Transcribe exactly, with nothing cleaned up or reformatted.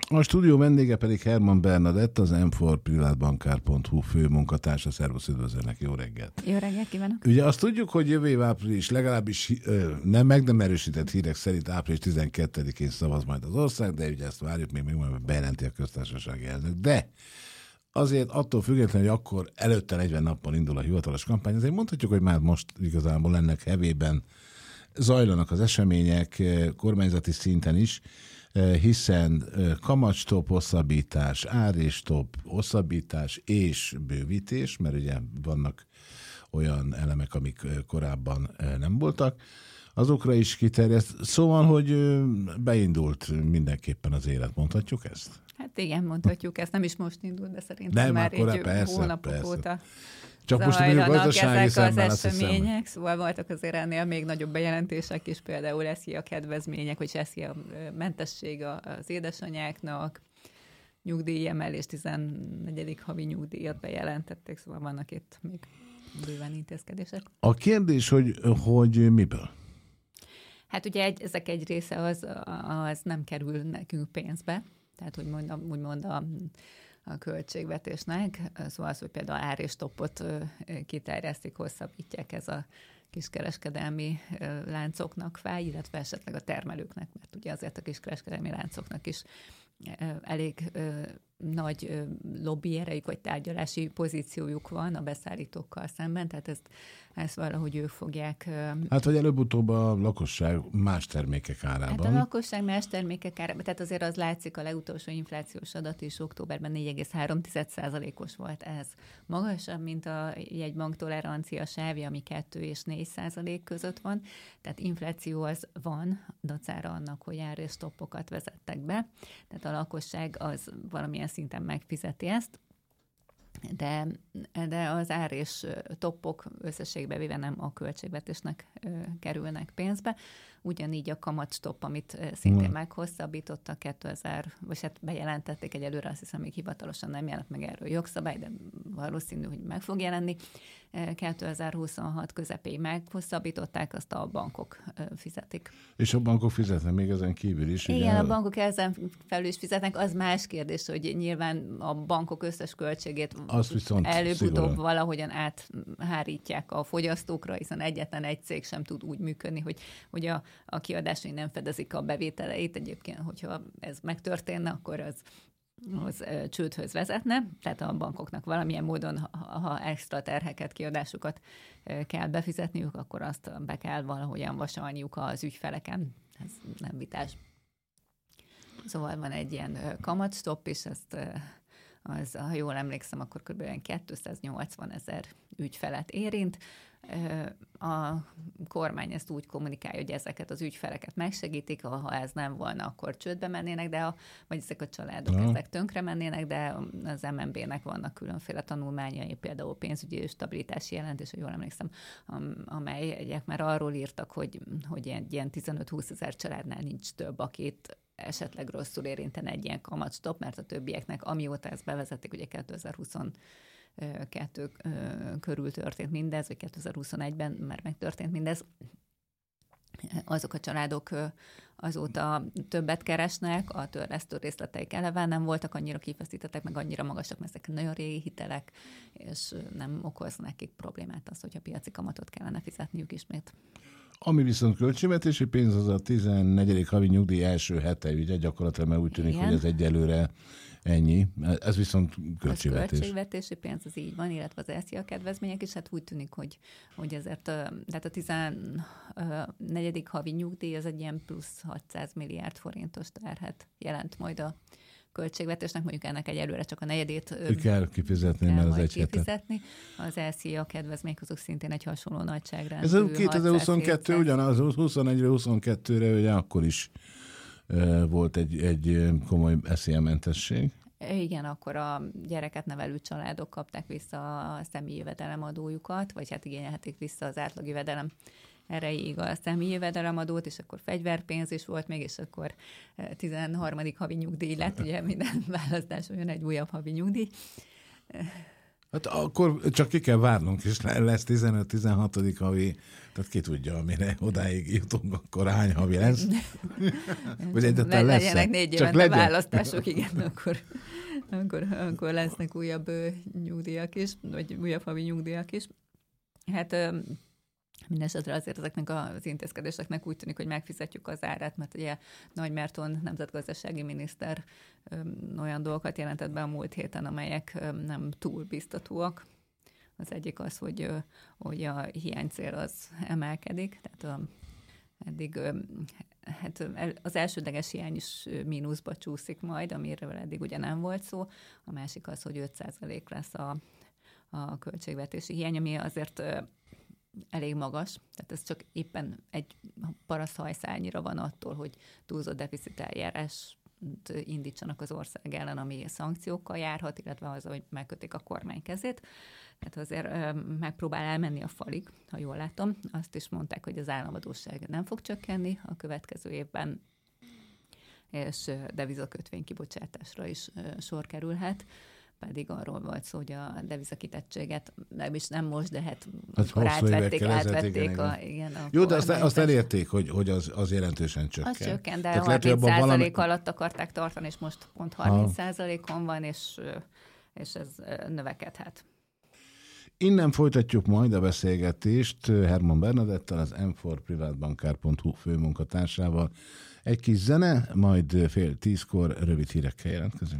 A stúdió vendége pedig Herman Bernadett, az em négy privátbankár pont hu főmunkatársa. Szervusz, üdvözöllek, jó reggelt! Jó reggelt kívánok! Ugye azt tudjuk, hogy jövő év április, legalábbis nem meg nem erősített hírek szerint április tizenkettedikén szavaz majd az ország, de ugye ezt várjuk, még még majd bejelenti a köztársasági elnök. De azért attól függetlenül, hogy akkor előtte negyven nappal indul a hivatalos kampány, azért mondhatjuk, hogy már most igazából ennek hevében zajlanak az események kormányzati szinten is, hiszen kamatstop, hosszabbítás, ár és stop, hosszabbítás és bővítés, mert ugye vannak olyan elemek, amik korábban nem voltak, azokra is kiterjedt. Szóval, hogy beindult mindenképpen az élet, mondhatjuk ezt? Hát igen, mondhatjuk ezt. Nem is most indult, de szerintem nem, már egy persze, hónapok persze. óta csak most mondjuk gazdasági ezek az események, szóval voltak azért ennél még nagyobb bejelentések is, például eszi a kedvezmények, vagy eszi a mentesség az édesanyáknak, nyugdíjemelés, tizennegyedik havi nyugdíjat bejelentették, szóval vannak itt még bőven intézkedések. A kérdés, hogy, hogy miből? Hát ugye egy, ezek egy része az, az nem kerül nekünk pénzbe, tehát úgy mondom, úgymond a a költségvetésnek, szóval az, hogy például ár és topot kiterjesztik, hosszabbítják, ez a kiskereskedelmi láncoknak fáj, illetve esetleg a termelőknek, mert ugye azért a kiskereskedelmi láncoknak is elég nagy lobby erejük, vagy tárgyalási pozíciójuk van a beszállítókkal szemben, tehát ezt, ezt valahogy ők fogják... Hát, vagy előbb-utóbb a lakosság más termékek árában. Hát a lakosság más termékek árában, tehát azért az látszik, a legutolsó inflációs adat is októberben négy egész három százalékos volt ez. Magasabb, mint a jegybank tolerancia sávja, ami kettő és négy százalék között van, tehát infláció az van, dacára annak, hogy ár és stoppokat vezettek be, tehát a lakosság az valamilyen szinten megfizeti ezt, de, de az ár és toppok összességbe véve nem a költségvetésnek ö, kerülnek pénzbe. Ugyanígy a kamatstopp, amit szintén hmm. meghosszabbítottak kétezer, vagy hát bejelentették egyelőre, azt hiszem még hivatalosan nem jelent meg erről jogszabály, de valószínű, hogy meg fog jelenni. kétezer-huszonhat közepéig meghosszabbították, azt a bankok fizetik. És a bankok fizetnek még ezen kívül is? Igen, ugye? A bankok ezen felül is fizetnek. Az más kérdés, hogy nyilván a bankok összes költségét előbb-utóbb valahogyan áthárítják a fogyasztókra, hiszen egyetlen egy cég sem tud úgy működni, hogy, hogy a, a kiadásai nem fedezik a bevételeit. Egyébként, hogyha ez megtörténne, akkor az az csődhöz vezetne, tehát a bankoknak valamilyen módon, ha, ha extra terheket, kiadásokat kell befizetniük, akkor azt be kell valahogyan vasalniuk az ügyfeleken. Ez nem vitás. Szóval van egy ilyen kamatstopp, és ezt, az, ha jól emlékszem, akkor kb. kétszáznyolcvan ezer ügyfelet érint. A kormány ezt úgy kommunikálja, hogy ezeket az ügyfeleket megsegítik, ha ez nem volna, akkor csődbe mennének, de a, vagy ezek a családok ja. ezek tönkre mennének, de az em en bé-nek vannak különféle tanulmányai, például pénzügyi stabilitási jelentés, hogy jól emlékszem, amelyek már arról írtak, hogy, hogy egy ilyen tizenöt-húsz ezer családnál nincs több, akit esetleg rosszul érintene egy ilyen kamatstop, mert a többieknek, amióta ezt bevezették, ugye kétezer-huszonkettő körül történt mindez, vagy kétezer-huszonegyben már megtörtént mindez, azok a családok azóta többet keresnek, a törlesztő részleteik eleve nem voltak annyira kifeszítettek, meg annyira magasak, mert ezek nagyon régi hitelek, és nem okoz nekik problémát az, hogyha piaci kamatot kellene fizetniük ismét. Ami viszont költségvetési pénz, az a tizennegyedik havi nyugdíj első hete, ugye gyakorlatilag, mert úgy tűnik, igen, hogy ez egyelőre ennyi. Ez viszont költségvetés. Az költségvetési pénz, az így van, illetve az ESZIA kedvezmények is, hát úgy tűnik, hogy, hogy ezért, tehát a tizennegyedik havi nyugdíj az egy ilyen plusz hatszáz milliárd forintos terhet jelent majd a költségvetésnek, mondjuk ennek egyelőre csak a negyedét kell kifizetni, kell mert az egy kifizetni. Az ESZIA kedvezmények azok szintén egy hasonló nagyságrendű. Ez a kétezer-huszonkettő, ugyanaz, huszonegyre huszonkettőre, ugye akkor is uh, volt egy, egy komoly ESZIA-mentesség. Igen, akkor a gyereket nevelő családok kapták vissza a személyi jövedelemadójukat, vagy hát igényelhetik vissza az átlag jövedelem erejéig a személyi jövedelemadót, és akkor fegyverpénz is volt még, és akkor tizenharmadik havi nyugdíj lett, ugye minden választás olyan egy újabb havi nyugdíj. Hát akkor csak ki kell várnunk, és lesz tizenöt-tizenhat havi, tehát ki tudja, amire odáig jutunk, akkor hány havi lesz. Vagy egyáltalán lesz. Legyenek négy évente választások, igen, akkor, akkor, akkor lesznek újabb nyugdíjak is, vagy újabb havi nyugdíjak is. Hát mindesetre azért ezeknek az intézkedéseknek úgy tűnik, hogy megfizetjük az árát, mert ugye Nagy Márton nemzetgazdasági miniszter olyan dolgokat jelentett be a múlt héten, amelyek nem túl biztatóak. Az egyik az, hogy, hogy a hiánycél az emelkedik, tehát a, eddig hát az elsődleges hiány is mínuszba csúszik majd, amiről eddig ugye nem volt szó. A másik az, hogy öt százalék lesz a, a költségvetési hiány, ami azért elég magas, tehát ez csak éppen egy paraszthajszálnyira van attól, hogy túlzott deficit eljárás indítsanak az ország ellen, ami szankciókkal járhat, illetve az, hogy megkötik a kormány kezét. Tehát azért megpróbál elmenni a falig, ha jól látom. Azt is mondták, hogy az államadósság nem fog csökkenni a következő évben, és devizakötvény kibocsátásra is sor kerülhet. Pedig arról volt szó, hogy a devizakitettséget nem is nem most, de hát, hát akkor átvették, átvették igen, a, igen, a jó, de azt, azt elérték, hogy, hogy az, az jelentősen csökken. Az csökken, de harminc százalék valami... alatt akarták tartani, és most pont harminc százalékon van, és, és ez növekedhet. Innen folytatjuk majd a beszélgetést Hermann Bernadettel, az em négy privátbankár pont hu főmunkatársával. Egy kis zene, majd fél tízkor rövid hírekkel jelentkezünk.